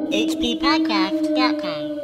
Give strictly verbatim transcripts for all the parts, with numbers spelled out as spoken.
H P podcast dot com.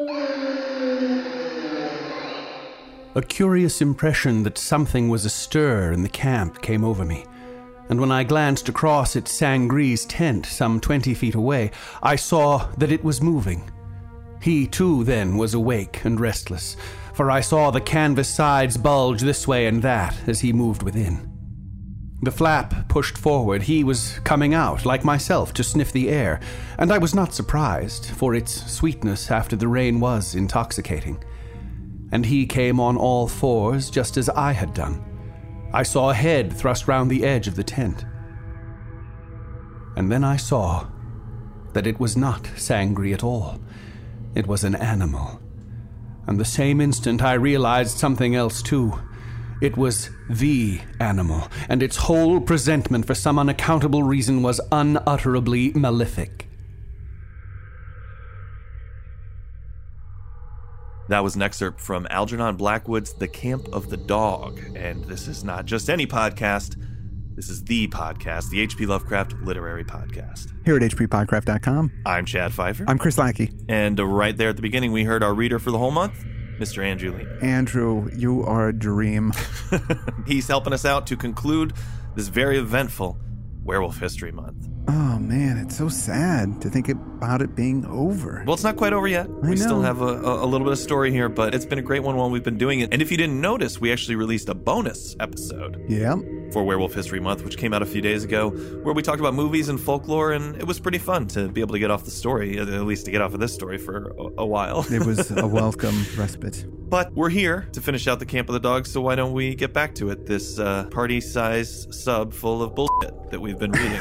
A curious impression that something was astir in the camp came over me, and when I glanced across at Sangri's tent some twenty feet away, I saw that it was moving. He, too, then, was awake and restless, for I saw the canvas sides bulge this way and that as he moved within. The flap pushed forward. He was coming out, like myself, to sniff the air, and I was not surprised, for its sweetness after the rain was intoxicating. And he came on all fours, just as I had done. I saw a head thrust round the edge of the tent. And then I saw that it was not Sangri at all. It was an animal. And the same instant I realized something else too. It was the animal, and its whole presentment for some unaccountable reason was unutterably malefic. That was an excerpt from Algernon Blackwood's The Camp of the Dog, and this is not just any podcast. This is the podcast, the H P Lovecraft Literary Podcast. Here at H P podcast dot com. I'm Chad Pfeiffer. I'm Chris Lackey. And uh, right there at the beginning, we heard our reader for the whole month, Mister Andrew Lee. Andrew, you are a dream. He's helping us out to conclude this very eventful Werewolf History Month. Oh, man, it's so sad to think about it being over. Well, it's not quite over yet. I we know. still have a, a, a little bit of story here, but it's been a great one while we've been doing it. And if you didn't notice, we actually released a bonus episode Yeah. for Werewolf History Month, which came out a few days ago, where we talked about movies and folklore, and it was pretty fun to be able to get off the story, at least to get off of this story for a, a while. It was a welcome respite. But we're here to finish out the Camp of the Dog, so why don't we get back to it, this uh, party-size sub full of bullshit that we've been reading.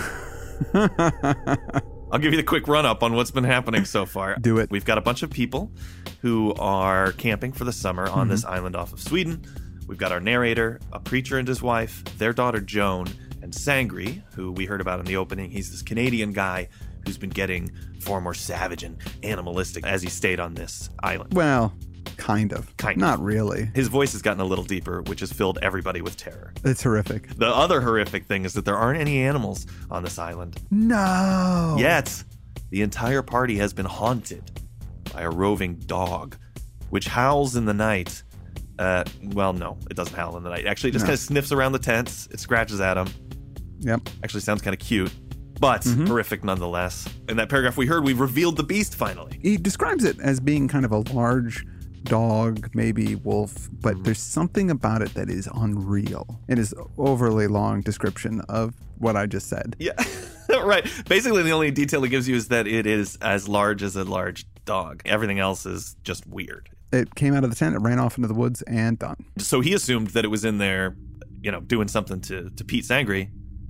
I'll give you the quick run-up on what's been happening so far. Do it. We've got a bunch of people who are camping for the summer on mm-hmm. this island off of Sweden. We've got our narrator, a preacher and his wife, their daughter Joan, and Sangri, who we heard about in the opening. He's this Canadian guy who's been getting far more savage and animalistic as he stayed on this island. Well, kind of. Kind of. Not really. His voice has gotten a little deeper, which has filled everybody with terror. It's horrific. The other horrific thing is that there aren't any animals on this island. No. Yet, the entire party has been haunted by a roving dog, which howls in the night. Uh, well, no, it doesn't howl in the night. Actually, it just No. kind of sniffs around the tents. It scratches at them. Yep. Actually sounds kind of cute, but Mm-hmm. horrific nonetheless. In that paragraph we heard, we've revealed the beast finally. He describes it as being kind of a large dog, maybe wolf, but Mm-hmm. there's something about it that is unreal. It is overly long description of what I just said. Yeah, right. Basically, the only detail it gives you is that it is as large as a large dog. Everything else is just weird. It came out of the tent, it ran off into the woods, and done. So he assumed that it was in there, you know, doing something to, to Pete Sangri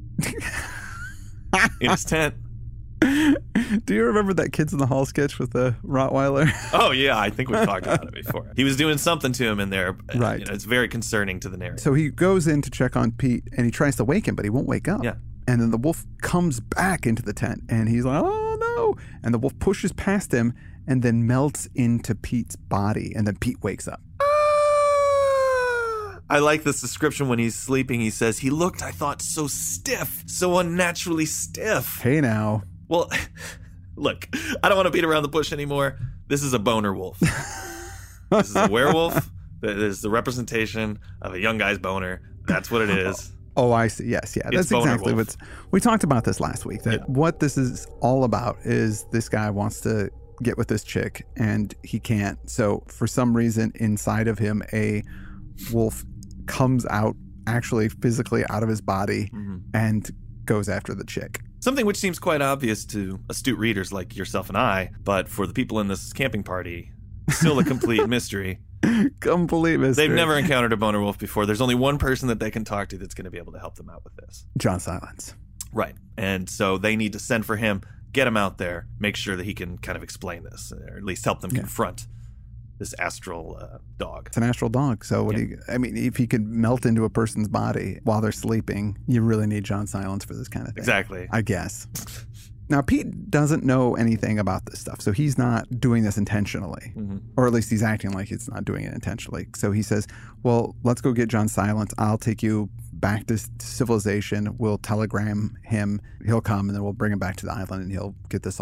in his tent. Do you remember that Kids in the Hall sketch with the Rottweiler? Oh, yeah, I think we've talked about it before. He was doing something to him in there. Right. You know, it's very concerning to the narrator. So he goes in to check on Pete, and he tries to wake him, but he won't wake up. Yeah. And then the wolf comes back into the tent, and he's like, oh, no. And the wolf pushes past him and then melts into Pete's body, and then Pete wakes up. I like this description when he's sleeping. He says, he looked, I thought, so stiff, so unnaturally stiff. Hey, now. Well, look, I don't want to beat around the bush anymore. This is a boner wolf. This is a werewolf. That is the representation of a young guy's boner. That's what it is. Oh, I see. Yes, yeah. It's That's boner exactly wolf. what's... We talked about this last week, that Yeah. what this is all about is this guy wants to get with this chick, and he can't. So for some reason, inside of him, a wolf comes out, actually physically out of his body, Mm-hmm. and goes after the chick. Something which seems quite obvious to astute readers like yourself and I, but for the people in this camping party, still a complete mystery. Complete mystery. They've never encountered a boner wolf before. There's only one person that they can talk to that's going to be able to help them out with this. John Silence. Right. And so they need to send for him, get him out there, make sure that he can kind of explain this, or at least help them Yeah. confront this astral uh, dog. It's an astral dog. So what Yeah. do you, I mean, if he could melt into a person's body while they're sleeping, you really need John Silence for this kind of thing. Exactly. I guess. Now, Pete doesn't know anything about this stuff, so he's not doing this intentionally, Mm-hmm. or at least he's acting like he's not doing it intentionally. So he says, well, let's go get John Silence. I'll take you back to civilization. We'll telegram him. He'll come, and then we'll bring him back to the island, and he'll get this all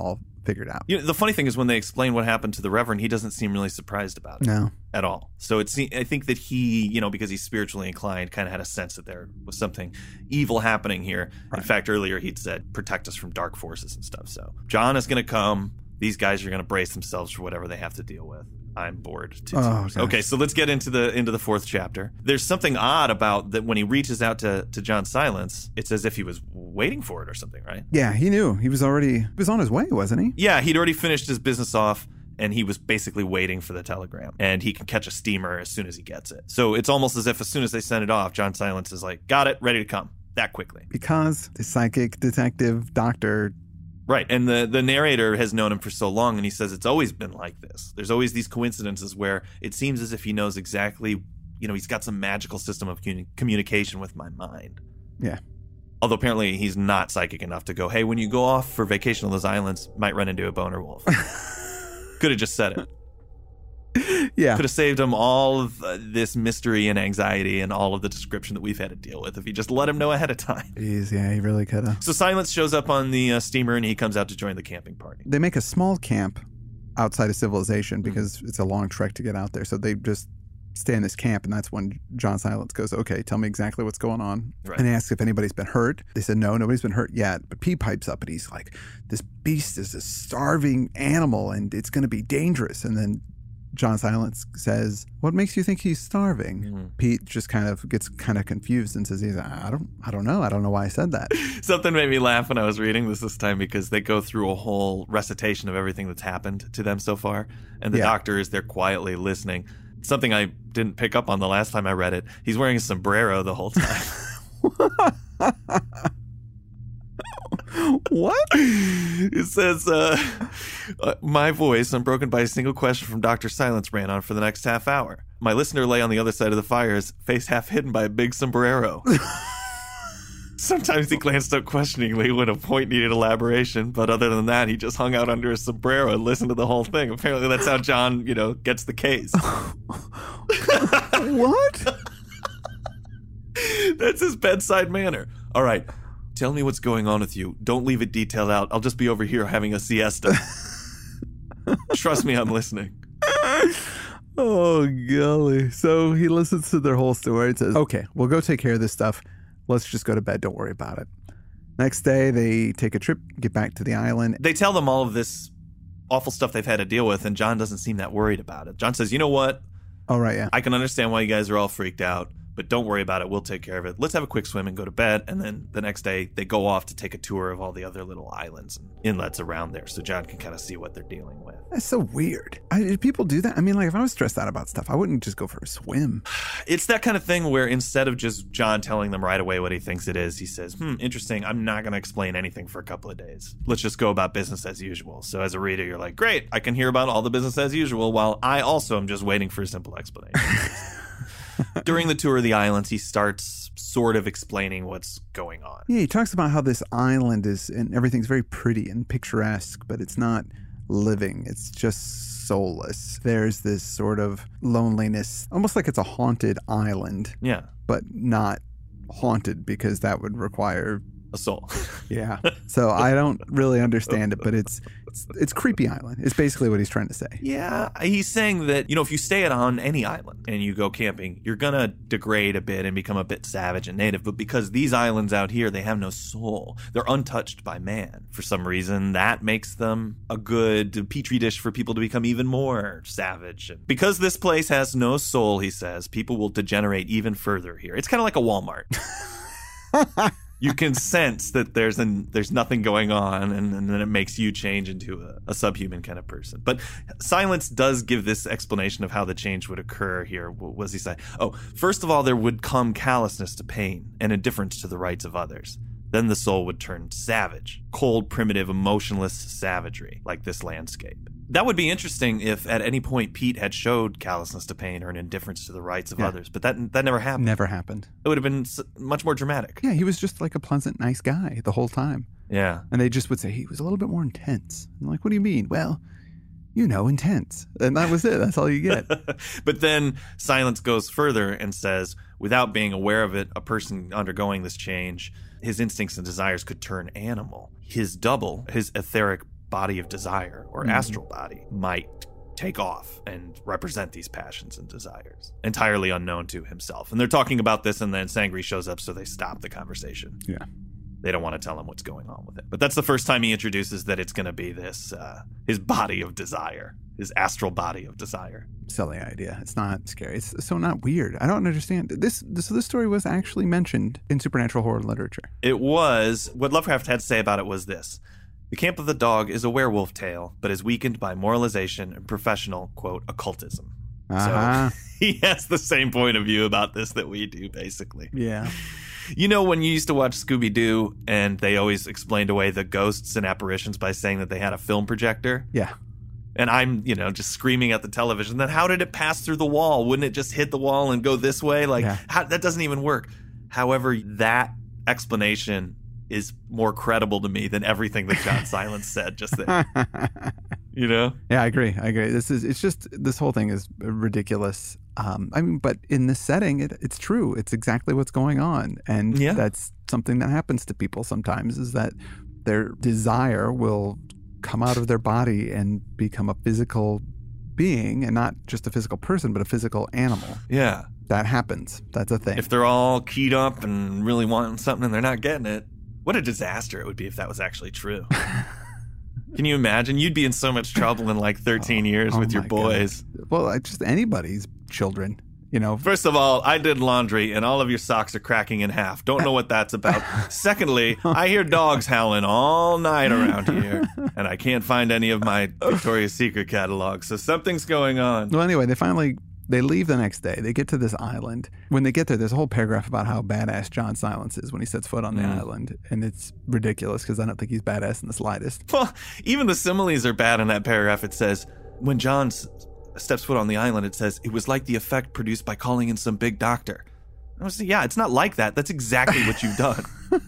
figured out. You know, the funny thing is when they explain what happened to the Reverend, he doesn't seem really surprised about it. No. At all. So it's, I think that he, you know, because he's spiritually inclined, kind of had a sense that there was something evil happening here. Right. In fact, earlier he'd said, protect us from dark forces and stuff. So John is going to come. These guys are going to brace themselves for whatever they have to deal with. I'm bored to Oh, tears. Okay, so let's get into the into the fourth chapter. There's something odd about that when he reaches out to, to John Silence, it's as if he was waiting for it or something, right? Yeah, he knew. He was already, he was on his way, wasn't he? Yeah, he'd already finished his business off, and he was basically waiting for the telegram. And he can catch a steamer as soon as he gets it. So it's almost as if as soon as they send it off, John Silence is like, got it, ready to come. That quickly. Because the psychic detective doctor... Right, and the, the narrator has known him for so long, and he says it's always been like this. There's always these coincidences where it seems as if he knows exactly, you know, he's got some magical system of communi- communication with my mind. Yeah. Although apparently he's not psychic enough to go, hey, when you go off for vacation on those islands, might run into a boner wolf. Could have just said it. Yeah. Could have saved him all of uh, this mystery and anxiety and all of the description that we've had to deal with if he just let him know ahead of time. Jeez, yeah, he really could have. So Silence shows up on the uh, steamer and he comes out to join the camping party. They make a small camp outside of civilization because mm-hmm. it's a long trek to get out there. So they just stay in this camp, and that's when John Silence goes, okay, tell me exactly what's going on. Right. And he asks if anybody's been hurt. They said, no, nobody's been hurt yet. But Pete pipes up, and he's like, this beast is a starving animal, and it's going to be dangerous. And then John Silence says, what makes you think he's starving? Mm-hmm. Pete just kind of gets kind of confused and says, he's, I don't I don't know. I don't know why I said that. Something made me laugh when I was reading this this time because they go through a whole recitation of everything that's happened to them so far. And the yeah. doctor is there quietly listening. Something I didn't pick up on the last time I read it. He's wearing a sombrero the whole time. What? It says, uh, uh, my voice, unbroken by a single question from Doctor Silence, ran on for the next half hour. My listener lay on the other side of the fire, his face half hidden by a big sombrero. Sometimes he glanced up questioningly when a point needed elaboration, but other than that, he just hung out under his sombrero and listened to the whole thing. Apparently that's how John, you know, gets the case. What? That's his bedside manner. All right. Tell me what's going on with you. Don't leave it detailed out. I'll just be over here having a siesta. Trust me, I'm listening. Oh, golly. So he listens to their whole story and says, okay, we'll go take care of this stuff. Let's just go to bed. Don't worry about it. Next day, they take a trip, get back to the island. They tell them all of this awful stuff they've had to deal with, and John doesn't seem that worried about it. John says, you know what? Oh, right, yeah. I can understand why you guys are all freaked out. But don't worry about it. We'll take care of it. Let's have a quick swim and go to bed. And then the next day, they go off to take a tour of all the other little islands and inlets around there so John can kind of see what they're dealing with. That's so weird. I, did people do that? I mean, like, if I was stressed out about stuff, I wouldn't just go for a swim. It's that kind of thing where instead of just John telling them right away what he thinks it is, he says, hmm, interesting. I'm not going to explain anything for a couple of days. Let's just go about business as usual. So as a reader, you're like, great, I can hear about all the business as usual while I also am just waiting for a simple explanation. During the tour of the islands, he starts sort of explaining what's going on. Yeah, he talks about how this island is, and everything's very pretty and picturesque, but it's not living. It's just soulless. There's this sort of loneliness, almost like it's a haunted island. Yeah. But not haunted because that would require a soul. Yeah. So I don't really understand it, but it's it's, it's creepy island. It's basically what he's trying to say. Yeah. He's saying that, you know, if you stay on any island and you go camping, you're going to degrade a bit and become a bit savage and native. But because these islands out here, they have no soul. They're untouched by man. For some reason, that makes them a good petri dish for people to become even more savage. And because this place has no soul, he says, people will degenerate even further here. It's kind of like a Walmart. You can sense that there's an, there's nothing going on, and, and then it makes you change into a, a subhuman kind of person. But Silence does give this explanation of how the change would occur here. What was he say? Oh, first of all, there would come callousness to pain and indifference to the rights of others. Then the soul would turn savage, cold, primitive, emotionless savagery, like this landscape. That would be interesting if at any point Pete had showed callousness to pain or an indifference to the rights of yeah. others, but that that never happened. Never happened. It would have been much more dramatic. Yeah, he was just like a pleasant, nice guy the whole time. Yeah. And they just would say he was a little bit more intense. I'm like, what do you mean? Well, you know, intense. And that was it. That's all you get. But then Silence goes further and says, without being aware of it, a person undergoing this change, his instincts and desires could turn animal. His double, his etheric body of desire or Mm. astral body might take off and represent these passions and desires, entirely unknown to himself. And they're talking about this, and then Sangri shows up, so they stop the conversation. Yeah. They don't want to tell him what's going on with it. But that's the first time he introduces that it's going to be this, uh, his body of desire, his astral body of desire. Silly idea. It's not scary. It's so not weird. I don't understand. This, this, so this story was actually mentioned in supernatural horror literature. It was, what Lovecraft had to say about it was this. The Camp of the Dog is a werewolf tale, but is weakened by moralization and professional, quote, occultism. Uh-huh. So he has the same point of view about this that we do, basically. Yeah. You know, when you used to watch Scooby-Doo and they always explained away the ghosts and apparitions by saying that they had a film projector? Yeah. And I'm, you know, just screaming at the television, then how did it pass through the wall? Wouldn't it just hit the wall and go this way? Like, Yeah. how, that doesn't even work. However, that explanation is more credible to me than everything that John Silence said just there. You know? Yeah, I agree. I agree. This is, it's just, this whole thing is ridiculous. Um, I mean, but in this setting, it, it's true. It's exactly what's going on. And Yeah. that's something that happens to people sometimes, is that their desire will come out of their body and become a physical being, and not just a physical person, but a physical animal. Yeah. That happens. That's a thing. If they're all keyed up and really wanting something and they're not getting it, what a disaster it would be if that was actually true. Can you imagine? You'd be in so much trouble in like thirteen years Oh with your my boys. God. Well, I- just anybody's children, you know. First of all, I did laundry and all of your socks are cracking in half. Don't know what that's about. Secondly, I hear dogs howling all night around here and I can't find any of my Victoria's Secret catalog. So something's going on. Well, anyway, they finally, they leave the next day. They get to this island. When they get there, there's a whole paragraph about how badass John Silence is when he sets foot on the Mm. island. And it's ridiculous because I don't think he's badass in the slightest. Well, even the similes are bad in that paragraph. It says, when John s- steps foot on the island, it says, it was like the effect produced by calling in some big doctor. I was yeah, it's not like that. That's exactly what you've done.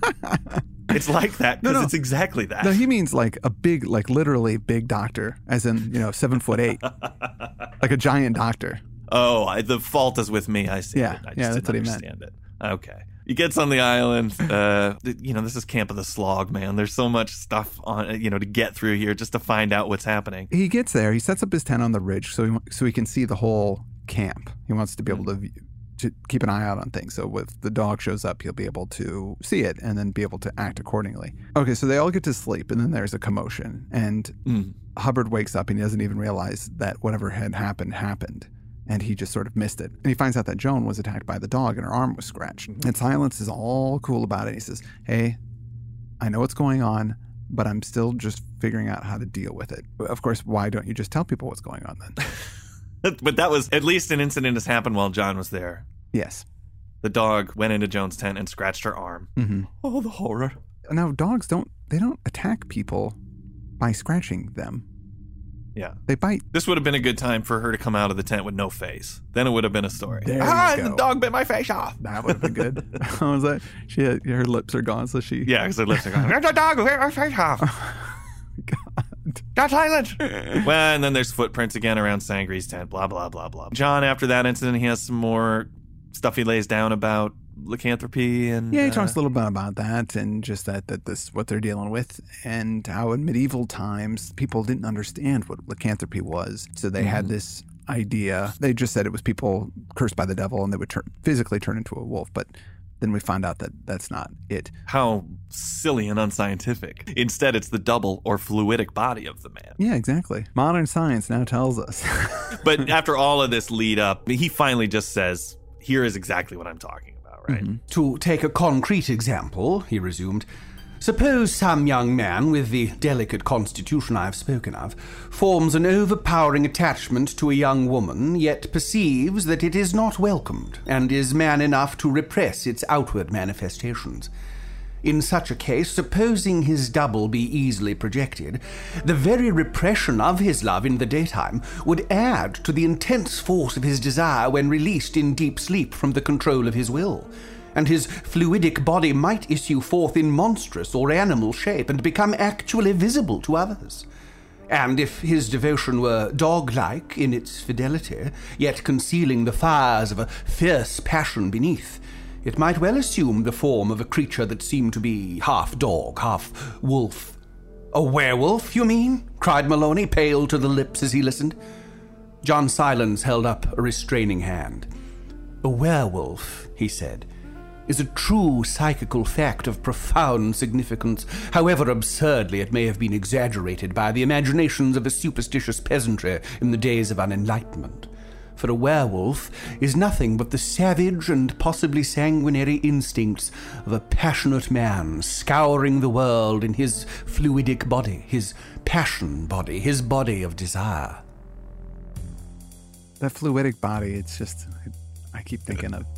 It's like that because No, no. it's exactly that. No, he means like a big, like literally big doctor, as in, you know, seven foot eight. Like a giant doctor. Oh, I, the fault is with me. I see. Yeah, it. I just yeah, that's didn't what he meant. understand it. Okay. He gets on the island. Uh, th- you know, this is Camp of the Slog, man. There's so much stuff on, you know, to get through here just to find out what's happening. He gets there. He sets up his tent on the ridge so he, so he can see the whole camp. He wants to be able to, view- to keep an eye out on things. So if the dog shows up, he'll be able to see it and then be able to act accordingly. Okay, so they all get to sleep, and then there's a commotion. And Mm. Hubbard wakes up and he doesn't even realize that whatever had happened happened. And he just sort of missed it. And he finds out that Joan was attacked by the dog and her arm was scratched. And Silence is all cool about it. He says, hey, I know what's going on, but I'm still just figuring out how to deal with it. Of course, why don't you just tell people what's going on then? But that was, at least an incident has happened while John was there. Yes. The dog went into Joan's tent and scratched her arm. Mm-hmm. Oh, the horror. Now, dogs don't, they don't attack people by scratching them. Yeah. They bite. This would have been a good time for her to come out of the tent with no face. Then it would have been a story. There you ah, go. the dog bit my face off. That would have been good. How was that? She had, her lips are gone, so she... Yeah, because her lips are going, the dog bit my face off. God. Got silent. Well, and then there's footprints again around Sangri's tent, blah, blah, blah, blah. John, after that incident, he has some more stuff he lays down about lycanthropy and... Yeah, he uh, talks a little bit about that and just that, that this what they're dealing with, and how in medieval times people didn't understand what lycanthropy was. So they had this idea. They just said it was people cursed by the devil and they would turn, physically turn into a wolf. But then we find out that that's not it. How silly and unscientific. Instead, it's the double or fluidic body of the man. Yeah, exactly. Modern science now tells us. But after all of this lead up, he finally just says, here is exactly what I'm talking about, right? Mm-hmm. To take a concrete example, he resumed, suppose some young man with the delicate constitution I have spoken of forms an overpowering attachment to a young woman, yet perceives that it is not welcomed, and is man enough to repress its outward manifestations. In such a case, supposing his double be easily projected, the very repression of his love in the daytime would add to the intense force of his desire when released in deep sleep from the control of his will, and his fluidic body might issue forth in monstrous or animal shape and become actually visible to others. And if his devotion were dog-like in its fidelity, yet concealing the fires of a fierce passion beneath, it might well assume the form of a creature that seemed to be half dog, half wolf, A werewolf, you mean? Cried Maloney, pale to the lips as he listened. John Silence held up a restraining hand. A werewolf, he said, is a true psychical fact of profound significance, however absurdly it may have been exaggerated by the imaginations of a superstitious peasantry in the days of unenlightenment. For a werewolf is nothing but the savage and possibly sanguinary instincts of a passionate man scouring the world in his fluidic body, his passion body, his body of desire. That fluidic body, it's just, I keep thinking of,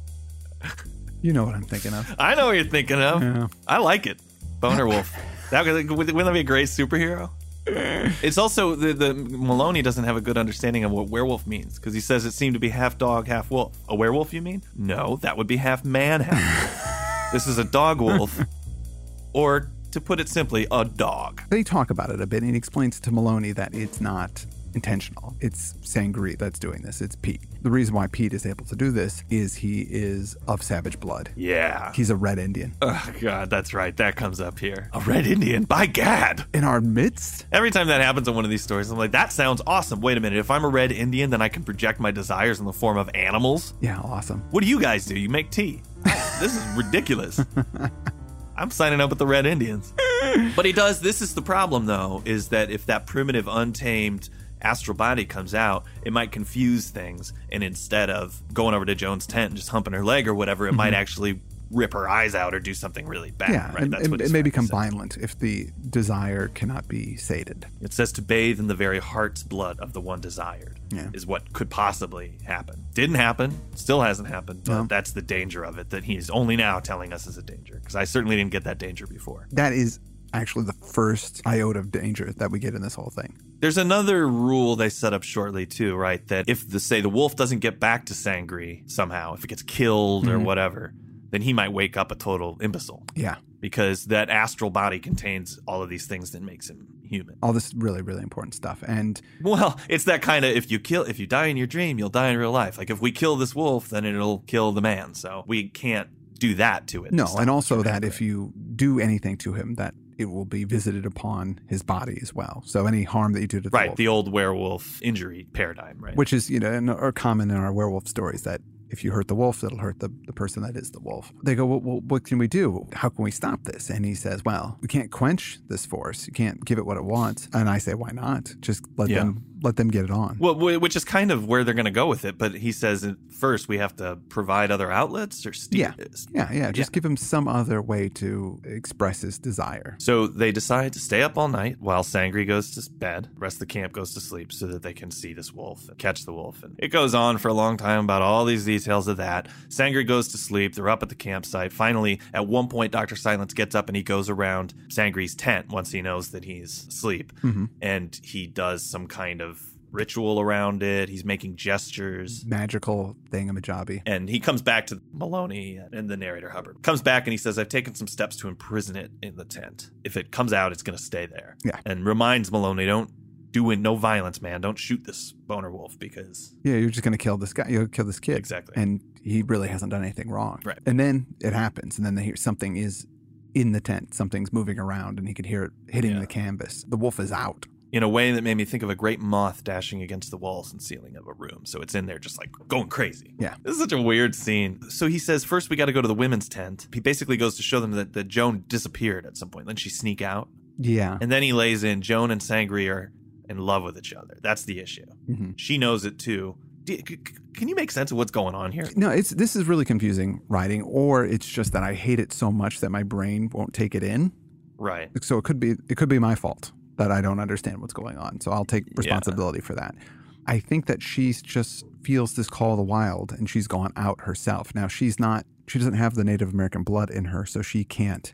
you know what I'm thinking of. I know what you're thinking of. Yeah. I like it. Boner Wolf. That, wouldn't that be a great superhero? It's also, the, the Maloney doesn't have a good understanding of what werewolf means, because he says it seemed to be half dog, half wolf. A werewolf, you mean? No, that would be half man, half wolf. This is a dog wolf, or to put it simply, a dog. They talk about it a bit, and he explains to Maloney that it's not intentional. It's Sangri that's doing this. It's Pete. The reason why Pete is able to do this is he is of savage blood. Yeah. He's a red Indian. Oh, God, that's right. That comes up here. A red Indian? By gad. In our midst? Every time that happens in one of these stories, I'm like, that sounds awesome. Wait a minute. If I'm a red Indian, then I can project my desires in the form of animals? Yeah, awesome. What do you guys do? You make tea. This is ridiculous. I'm signing up with the red Indians. But he does. This is the problem, though, is that if that primitive, untamed astral body comes out, it might confuse things, and instead of going over to Joan's tent and just humping her leg or whatever, it mm-hmm. might actually rip her eyes out or do something really bad. Yeah, right? and, That's and what it may become violent if the desire cannot be sated. It says to bathe in the very heart's blood of the one desired yeah. is what could possibly happen. Didn't happen, still hasn't happened, but no. that's the danger of it that he's only now telling us is a danger, because I certainly didn't get that danger before. That is actually the first iota of danger that we get in this whole thing. There's another rule they set up shortly too, right? That if the say the wolf doesn't get back to Sangri somehow, if it gets killed mm-hmm. or whatever, then he might wake up a total imbecile. Yeah. Because that astral body contains all of these things that makes him human. All this really, really important stuff. And well, it's that kind of, if you kill, if you die in your dream, you'll die in real life. Like if we kill this wolf, then it'll kill the man. So we can't do that to it. No, and also that if you do anything to him, that it will be visited upon his body as well. So any harm that you do to the right, wolf. The old werewolf injury paradigm, right? Which is, you know, in, or common in our werewolf stories, that if you hurt the wolf, it'll hurt the, the person that is the wolf. They go, well, well, what can we do? How can we stop this? And he says, well, we can't quench this force. You can't give it what it wants. And I say, why not? Just let yeah. them let them get it on. Well, which is kind of where they're going to go with it. But he says at first we have to provide other outlets or steer yeah. yeah, yeah. Just yeah. give him some other way to express his desire. So they decide to stay up all night while Sangri goes to bed. The rest of the camp goes to sleep so that they can see this wolf and catch the wolf. And it goes on for a long time about all these details of that. Sangri goes to sleep. They're up at the campsite. Finally, at one point, Doctor Silence gets up and he goes around Sangri's tent once he knows that he's asleep. Mm-hmm. And he does some kind of ritual around it. He's making gestures. Magical thingamajobby. And he comes back to Maloney and the narrator, Hubbard. Comes back and he says, I've taken some steps to imprison it in the tent. If it comes out, it's going to stay there. Yeah. And reminds Maloney, don't do it, no violence, man. Don't shoot this boner wolf because... Yeah, you're just going to kill this guy. You'll kill this kid. Exactly. And he really hasn't done anything wrong. Right. And then it happens. And then they hear something is in the tent. Something's moving around and he can hear it hitting yeah. the canvas. The wolf is out. In a way that made me think of a great moth dashing against the walls and ceiling of a room. So it's in there just like going crazy. Yeah. This is such a weird scene. So he says, first we got to go to the women's tent. He basically goes to show them that, that Joan disappeared at some point. Then she sneak out. Yeah. And then he lays in Joan and Sangri are in love with each other. That's the issue. Mm-hmm. She knows it too. Do, c- can you make sense of what's going on here? No, it's this is really confusing writing, or it's just that I hate it so much that my brain won't take it in. Right. So it could be it could be my fault that I don't understand what's going on. So I'll take responsibility yeah. for that. I think that she just feels this call of the wild and she's gone out herself. Now she's not, she doesn't have the Native American blood in her, so she can't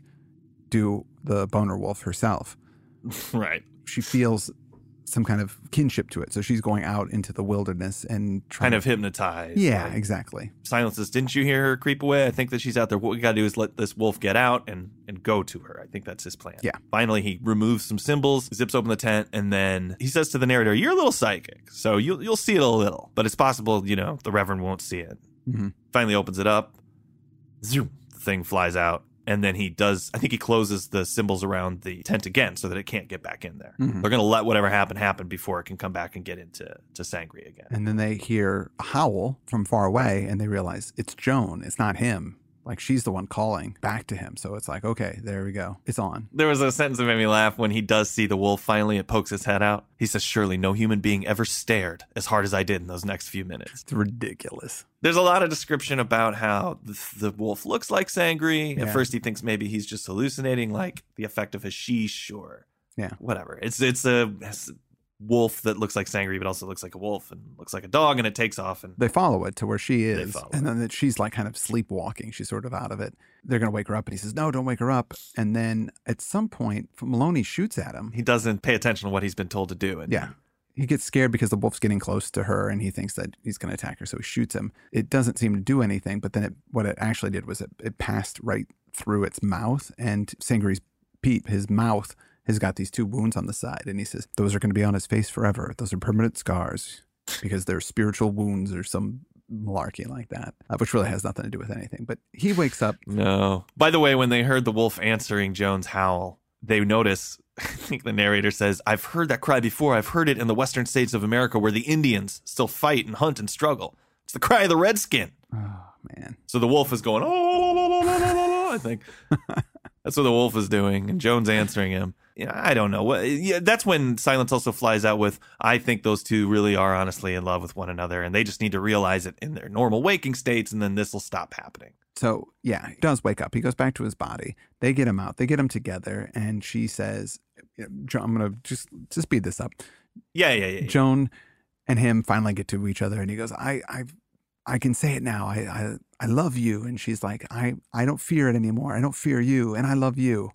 do the boner wolf herself. Right. She feels some kind of kinship to it. So she's going out into the wilderness and trying kind of to, hypnotized. Yeah, like, exactly. Silences. Didn't you hear her creep away? I think that she's out there. What we got to do is let this wolf get out and, and go to her. I think that's his plan. Yeah. Finally, he removes some symbols, zips open the tent, and then he says to the narrator, you're a little psychic, so you'll, you'll see it a little. But it's possible, you know, the Reverend won't see it. Mm-hmm. Finally opens it up. Zoom. The thing flies out. And then he does, I think he closes the symbols around the tent again so that it can't get back in there. Mhm. They're going to let whatever happen happen before it can come back and get into to Sangria again. And then they hear a howl from far away and they realize it's Joan. It's not him. Like she's the one calling back to him. So it's like, okay, there we go. It's on. There was a sentence that made me laugh when he does see the wolf finally. It pokes his head out. He says, surely no human being ever stared as hard as I did in those next few minutes. It's ridiculous. There's a lot of description about how the, the wolf looks like Sangri. Yeah. At first he thinks maybe he's just hallucinating, like the effect of hashish or Yeah. whatever. It's it's a, it's a wolf that looks like Sangri but also looks like a wolf and looks like a dog, and it takes off. And They follow it to where she is. follow And then that she's like kind of sleepwalking. She's sort of out of it. They're going to wake her up. And he says, no, don't wake her up. And then at some point, Maloney shoots at him. he doesn't pay attention to what he's been told to do. And Yeah. He gets scared because the wolf's getting close to her and he thinks that he's going to attack her. So he shoots him. It doesn't seem to do anything. But then it, what it actually did was it, it passed right through its mouth. And Sangri's Pete, his mouth, has got these two wounds on the side. And he says, those are going to be on his face forever. Those are permanent scars because they're spiritual wounds or some malarkey like that, uh, which really has nothing to do with anything. But he wakes up. No. By the way, when they heard the wolf answering Joan's howl, they notice, I think the narrator says, I've heard that cry before. I've heard it in the western states of America where the Indians still fight and hunt and struggle. It's the cry of the redskin. Oh, man. So the wolf is going, oh, I think. That's what the wolf is doing, and Joan's answering him. Yeah, I don't know. What? Yeah, that's when Silence also flies out with, I think those two really are honestly in love with one another, and they just need to realize it in their normal waking states, and then this will stop happening. So, yeah, he does wake up. He goes back to his body. They get him out. They get him together. And she says, I'm going to just, just speed this up. Yeah, yeah, yeah. yeah. Joan and him finally get to each other. And he goes, I I, I can say it now. I, I, I love you. And she's like, I, I don't fear it anymore. I don't fear you. And I love you.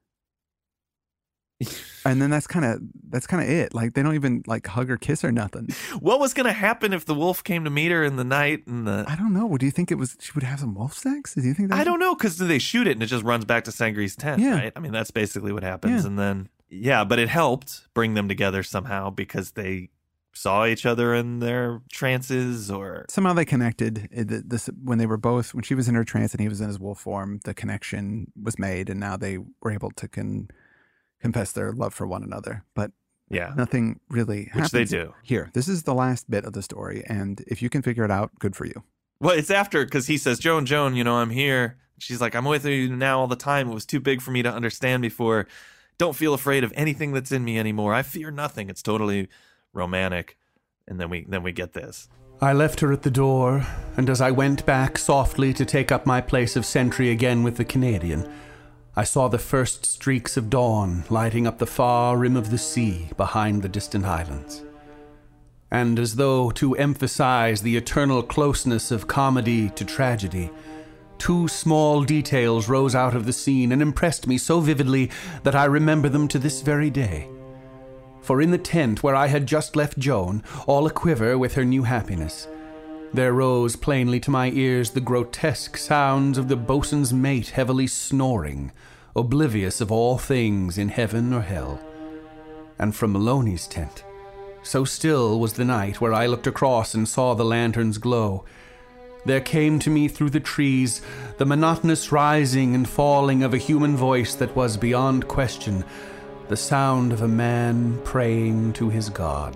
And then that's kind of that's kind of it. Like they don't even like hug or kiss or nothing. What was going to happen if the wolf came to meet her in the night? And the I don't know. Do you think it was she would have some wolf sex? Do you think that? I don't know, because they shoot it and it just runs back to Sangri's tent, Yeah. right? I mean, that's basically what happens. Yeah. And then, yeah, but it helped bring them together somehow because they saw each other in their trances or... Somehow they connected. It, this when they were both when she was in her trance and he was in his wolf form. The connection was made, and now they were able to con. confess their love for one another, but Yeah. nothing really happens. Which they do. Here, this is the last bit of the story, and if you can figure it out, good for you. Well, it's after, because he says, Joan, Joan, you know, I'm here. She's like, I'm with you now all the time. It was too big for me to understand before. Don't feel afraid of anything that's in me anymore. I fear nothing. It's totally romantic. And then we then we get this. I left her at the door, and as I went back softly to take up my place of sentry again with the Canadian, I saw the first streaks of dawn lighting up the far rim of the sea behind the distant islands. And as though to emphasize the eternal closeness of comedy to tragedy, two small details rose out of the scene and impressed me so vividly that I remember them to this very day. For in the tent where I had just left Joan, all a-quiver with her new happiness, there rose plainly to my ears the grotesque sounds of the boatswain's mate heavily snoring, oblivious of all things in heaven or hell. And from Maloney's tent, so still was the night where I looked across and saw the lantern's glow, there came to me through the trees the monotonous rising and falling of a human voice that was beyond question the sound of a man praying to his God.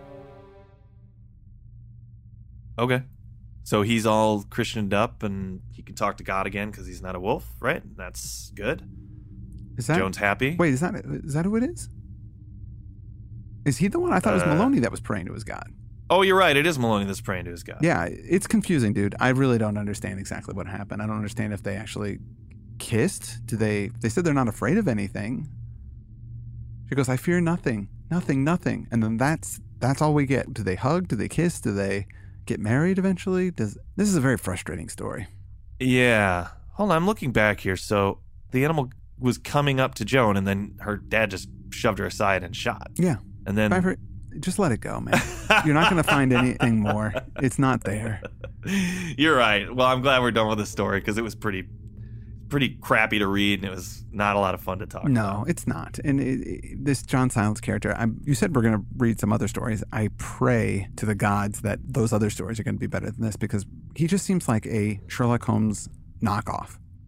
Okay. So he's all Christianed up and he can talk to God again because he's not a wolf, right? That's good. Is that Joan's happy. Wait, is that is that who it is? Is he the one? I thought it was Uh, Maloney that was praying to his God. Oh, you're right. It is Maloney that's praying to his God. Yeah, it's confusing, dude. I really don't understand exactly what happened. I don't understand if they actually kissed. Do they? They said they're not afraid of anything. She goes, "I fear nothing, nothing, nothing," and then that's that's all we get. Do they hug? Do they kiss? Do they get married eventually? Does this is a very frustrating story. Yeah. Hold on. I'm looking back here. So the animal was coming up to Joan and then her dad just shoved her aside and shot. Yeah, And then... Piper, just let it go, man. You're not going to find anything more. It's not there. You're right. Well, I'm glad we're done with the story because it was pretty pretty crappy to read and it was not a lot of fun to talk No, about. it's not. And it, it, this John Silence character, I'm, you said we're going to read some other stories. I pray to the gods that those other stories are going to be better than this because he just seems like a Sherlock Holmes knockoff.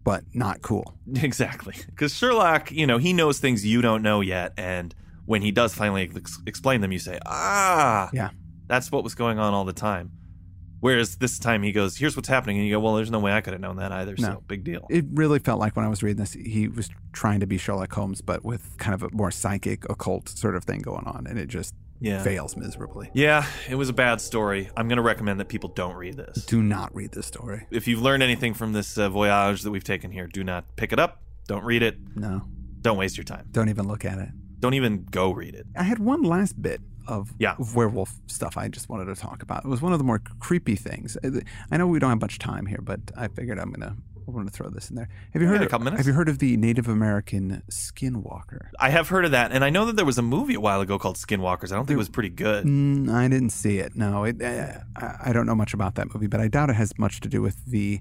but not cool. Exactly. Because Sherlock, you know, he knows things you don't know yet. And when he does finally ex- explain them, you say, ah, Yeah. that's what was going on all the time. Whereas this time he goes, here's what's happening. And you go, well, there's no way I could have known that either. No. So big deal. It really felt like when I was reading this, he was trying to be Sherlock Holmes, but with kind of a more psychic, occult sort of thing going on. And it just Yeah. fails miserably. Yeah, it was a bad story. I'm going to recommend that people don't read this. Do not read this story. If you've learned anything from this uh, voyage that we've taken here, do not pick it up. Don't read it. No. Don't waste your time. Don't even look at it. Don't even go read it. I had one last bit of, Yeah. of werewolf stuff I just wanted to talk about. It was one of the more creepy things. I know we don't have much time here, but I figured I'm gonna I want to throw this in there. Have you We heard? got a Of, couple minutes. have you heard of the Native American skinwalker? I have heard of that, and I know that there was a movie a while ago called Skinwalkers. I don't think it was pretty good. Mm, I didn't see it. No, it, uh, I, I don't know much about that movie, but I doubt it has much to do with the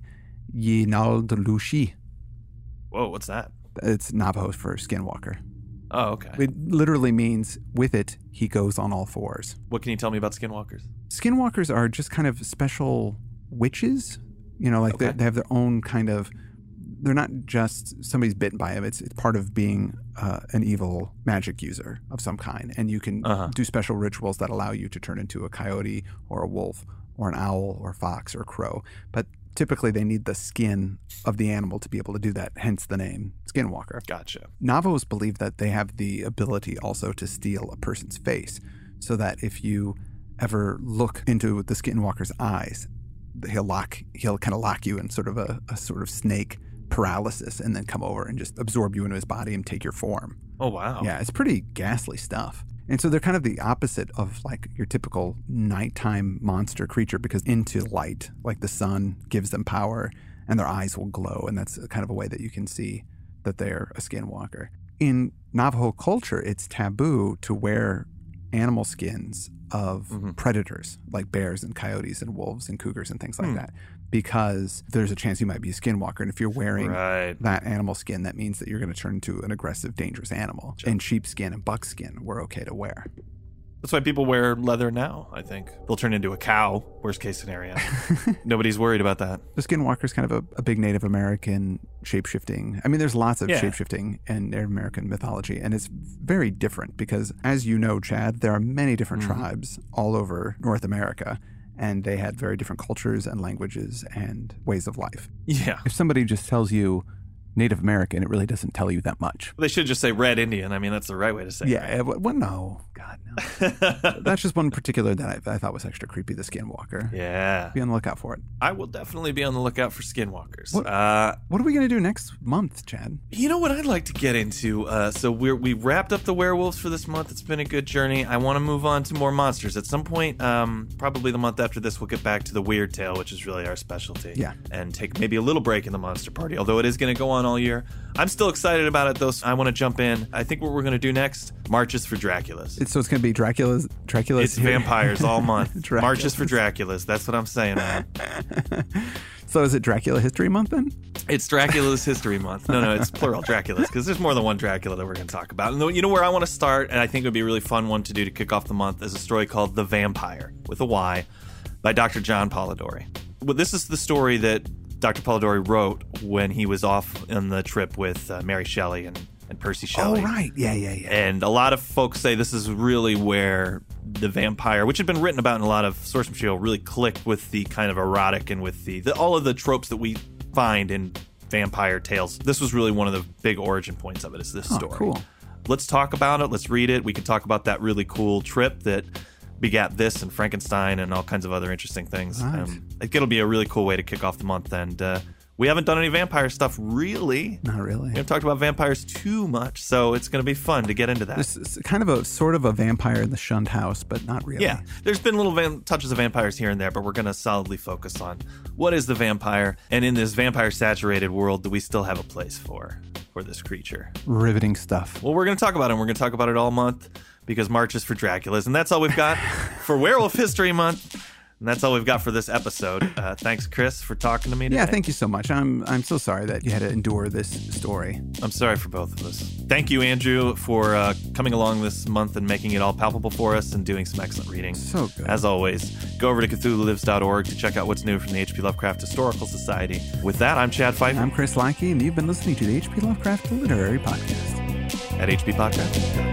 Yinaldalushi. Whoa, what's that? It's Navajo for skinwalker. Oh, okay. It literally means with it, he goes on all fours. What can you tell me about Skinwalkers? Skinwalkers are just kind of special witches. You know, like Okay. they, they have their own kind of. They're not just somebody's bitten by them. It's it's part of being uh, an evil magic user of some kind, and you can Uh-huh. do special rituals that allow you to turn into a coyote or a wolf or an owl or a fox or a crow. But typically, they need the skin of the animal to be able to do that. Hence the name Skinwalker. Gotcha. Navajos believe that they have the ability also to steal a person's face, so that if you ever look into the skinwalker's eyes, he'll lock he'll kind of lock you in sort of a, a sort of snake paralysis and then come over and just absorb you into his body and take your form. Oh, wow. Yeah, it's pretty ghastly stuff. And so they're kind of the opposite of like your typical nighttime monster creature, because into light, like the sun gives them power and their eyes will glow. And that's kind of a way that you can see that they're a skinwalker. In Navajo culture, it's taboo to wear animal skins of Mhm. predators like bears and coyotes and wolves and cougars and things like Hmm. that, because there's a chance you might be a skinwalker. And if you're wearing Right. that animal skin, that means that you're going to turn into an aggressive, dangerous animal. Sure. And sheepskin and buckskin were okay to wear. That's why people wear leather now, I think. They'll turn into a cow, worst case scenario. Nobody's worried about that. The skinwalker is kind of a, a big Native American shape-shifting. I mean, there's lots of Yeah. shape-shifting in Native American mythology, and it's very different because, as you know, Chad, there are many different Mhm. tribes all over North America, and they had very different cultures and languages and ways of life. Yeah. If somebody just tells you Native American, it really doesn't tell you that much. They should just say red Indian. I mean, that's the right way to say Yeah, it, well, no, God, no. it. That's just one particular that I, I thought was extra creepy, the skinwalker. Yeah. Be on the lookout for it. I will definitely be on the lookout for Skinwalkers. What- Uh, What are we going to do next month, Chad? You know what I'd like to get into? Uh, so we're, we wrapped up the werewolves for this month. It's been a good journey. I want to move on to more monsters. At some point, um, probably the month after this, we'll get back to the Weird Tale, which is really our specialty. Yeah. And take maybe a little break in the monster party, although it is going to go on all year. I'm still excited about it, though, so I want to jump in. I think what we're going to do next, Marches for Draculas. It's, so it's going to be Dracula's. Dracula's It's vampires all month. Draculas. Marches for Draculas. That's what I'm saying, man. So is it Dracula History Month then? It's Dracula's History Month. No, no, it's plural Draculas, because there's more than one Dracula that we're going to talk about. And you know where I want to start, and I think it would be a really fun one to do to kick off the month, is a story called The Vampire, with a Y, by Doctor John Polidori. Well, this is the story that Doctor Polidori wrote when he was off on the trip with uh, Mary Shelley and, and Percy Shelley. Oh, right. Yeah, yeah, yeah. And a lot of folks say this is really where the vampire, which had been written about in a lot of source material, really clicked with the kind of erotic and with the, the all of the tropes that we find in vampire tales. This was really one of the big origin points of it, is this Oh, story. cool. Let's talk about it. Let's read it. We can talk about that really cool trip that begat this and Frankenstein and all kinds of other interesting things. Right. Um, I think it'll be a really cool way to kick off the month. And uh, we haven't done any vampire stuff, really. Not really. We haven't talked about vampires too much, so it's going to be fun to get into that. This is kind of a sort of a vampire in the shunned house, but not really. Yeah, there's been little van- touches of vampires here and there, but we're going to solidly focus on what is the vampire, and in this vampire-saturated world, do we still have a place for for this creature? Riveting stuff. Well, we're going to talk about it, and we're going to talk about it all month, because March is for Draculas, and that's all we've got for Werewolf History Month. And that's all we've got for this episode. Uh, thanks, Chris, for talking to me today. Yeah, thank you so much. I'm I'm so sorry that you had to endure this story. I'm sorry for both of us. Thank you, Andrew, for uh, coming along this month and making it all palpable for us and doing some excellent reading. So good. As always, go over to Cthulhu Lives dot org to check out what's new from the H P Lovecraft Historical Society. With that, I'm Chad Pfeiffer. I'm Chris Lackey, and you've been listening to the H P Lovecraft Literary Podcast. At H P Podcast.